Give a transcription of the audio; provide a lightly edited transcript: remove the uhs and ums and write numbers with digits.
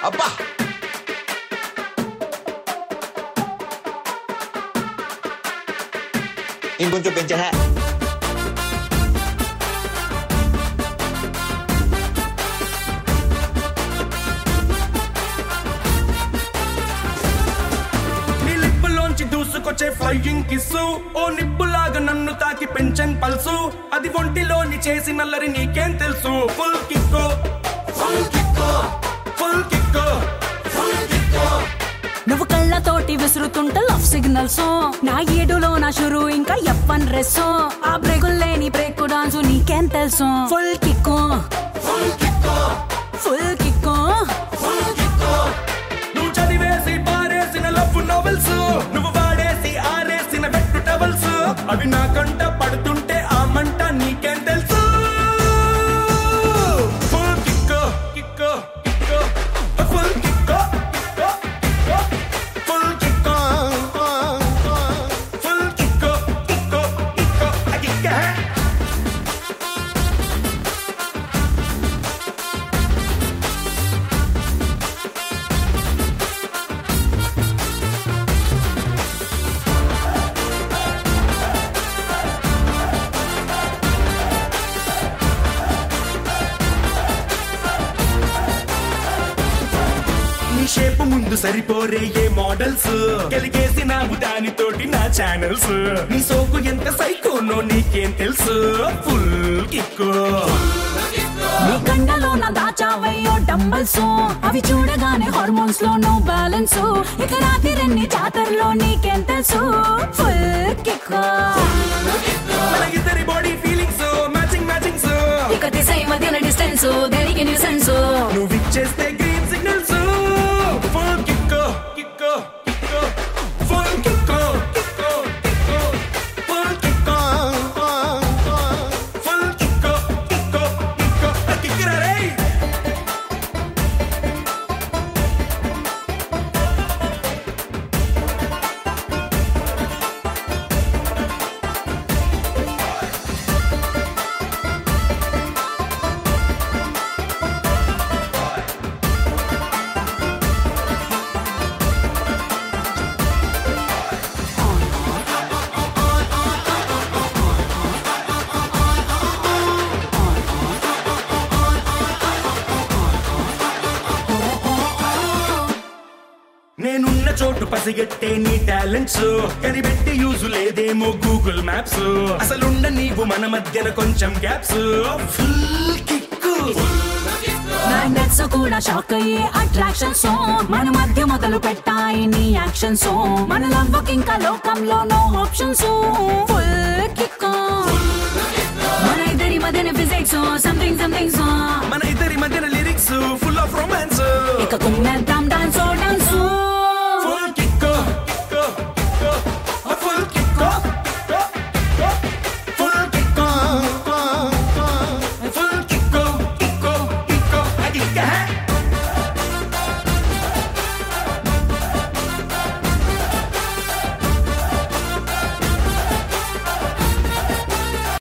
అబ్బా ఇంకొంచెం పెంచా దూసుకొచ్చే flying kiss ఓ నిప్పులాగా నన్ను తాకి పెంచన్ పల్సు అది ఒంటిలోని చేసి నల్లరి నీకేం తెలుసు ఫుల్ కిక్కో ఫుల్ కిక్కో ఫుల్ కిక్కో ఫుల్ కిక్కో నువ్వు కళ్ళతోటి విసురుతుంటే లవ్ సిగ్నల్స్ నా ఏడులో నా షురు ఇంకా ఎప్పన్ రెస్ ఆ బ్రేకులు లేని బ్రేక్ డాన్స్ నీకేం తెలుసు ఫుల్ కిక్కో ఫుల్ కిక్కో ఫుల్ కిక్కో ఫుల్ కిక్కో నువ్వు చదివేసి పారేసిన లవ్ నోవెల్స్ నువ్వు వాడేసి ఆరేసిన వెట్టు టవల్స్ అవి నా కంట పడుతుంటే ఆ మంట నీకేం తెలుసు ఫుల్ కిక్కో కిక్కో కిక్కో ఫుల్ కిక్కో కిక్కో కిక్కో ఫుల్ కిక్కో ఫుల్ కిక్కో కిక్కో కిక్కో కిక్కో షేపు ముందు సరిపోరే ఏ మోడల్స్ కలిగేసినావు దానితోటి నా ఛానల్స్ నీ సోకు ఎంత సైకోనో నీకేం తెలుసు ఫుల్ కిక్కో నీ కండలో నా దాచావయ్యో డంబల్స్ అవి చూడగానే హార్మోన్స్ లో నో బ్యాలెన్స్ ఇక రాత్రి జాతరలో నీకేం తెలుసు ఫుల్ కిక్కో మన ఇద్దరి బాడీ ఫీలింగ్స్ మ్యాచింగ్ మ్యాచింగ్స్ ఇక దిశ మధ్యన డిస్టెన్స్ దేనికి న్యూసెన్స్ నువ్వు ఇచ్చేస్తే గ్రీన్ సిగ్నల్స్ ఫుల్ కిక్కో కిక్కో కిక్కో ఫుల్ కిక్కో కిక్కో కిక్కో ఫుల్ కిక్కో ఫుల్ కిక్కో కిక్కో కిక్కో కిక్కరా రే నేనున్న చోటు పసిగట్టే నీ టాలెంట్స్ కనిపెట్టి యూజ్ లేదేమో గూగుల్ మ్యాప్స్ అసలుండ నీవు మన మధ్యన కొంచెం గ్యాప్స్ ఫుల్ కిక్కు మ్యాగ్నెట్స్ కూడా షాక్ అయ్యే అట్రాక్షన్స్ మన మధ్య మొదలు పెట్టాయి నీ యాక్షన్స్ మన లవ్ ఇంకా లోకంలో నో ఆప్షన్స్